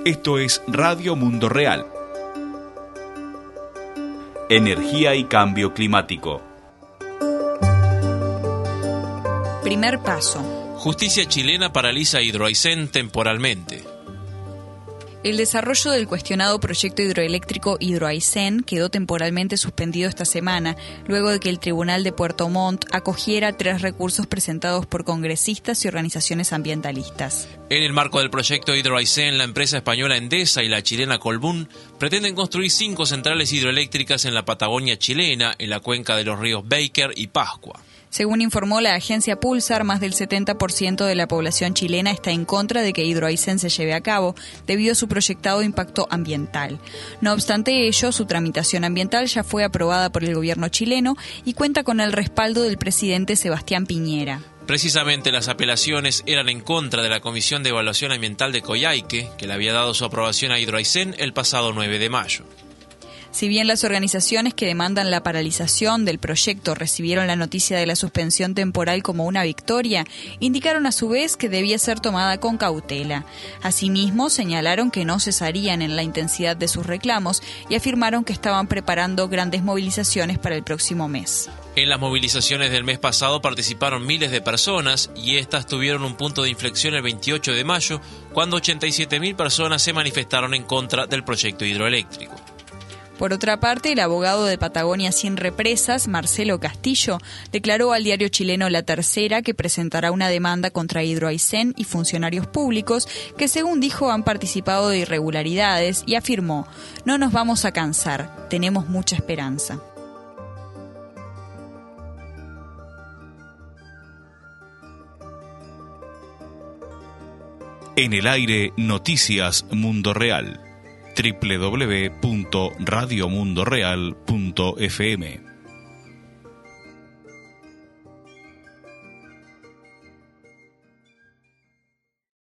Esto es Radio Mundo Real. Energía y cambio climático. Primer paso. Justicia chilena paraliza Hidroaicén temporalmente. El desarrollo del cuestionado proyecto hidroeléctrico Hidroaicén quedó temporalmente suspendido esta semana, luego de que el Tribunal de Puerto Montt acogiera 3 recursos presentados por congresistas y organizaciones ambientalistas. En el marco del proyecto Hidroaicén, la empresa española Endesa y la chilena Colbún pretenden construir 5 centrales hidroeléctricas en la Patagonia chilena, en la cuenca de los ríos Baker y Pascua. Según informó la agencia Pulsar, más del 70% de la población chilena está en contra de que Hidroaicén se lleve a cabo, debido a su proyectado impacto ambiental. No obstante ello, su tramitación ambiental ya fue aprobada por el gobierno chileno y cuenta con el respaldo del presidente Sebastián Piñera. Precisamente las apelaciones eran en contra de la Comisión de Evaluación Ambiental de Coyhaique, que le había dado su aprobación a Hidroaicén el pasado 9 de mayo. Si bien las organizaciones que demandan la paralización del proyecto recibieron la noticia de la suspensión temporal como una victoria, indicaron a su vez que debía ser tomada con cautela. Asimismo, señalaron que no cesarían en la intensidad de sus reclamos y afirmaron que estaban preparando grandes movilizaciones para el próximo mes. En las movilizaciones del mes pasado participaron miles de personas y estas tuvieron un punto de inflexión el 28 de mayo, cuando 87.000 personas se manifestaron en contra del proyecto hidroeléctrico. Por otra parte, el abogado de Patagonia Sin Represas, Marcelo Castillo, declaró al diario chileno La Tercera que presentará una demanda contra Hidroaicén y funcionarios públicos que, según dijo, han participado de irregularidades y afirmó: "No nos vamos a cansar, tenemos mucha esperanza". En el aire, Noticias Mundo Real. www.radiomundoreal.fm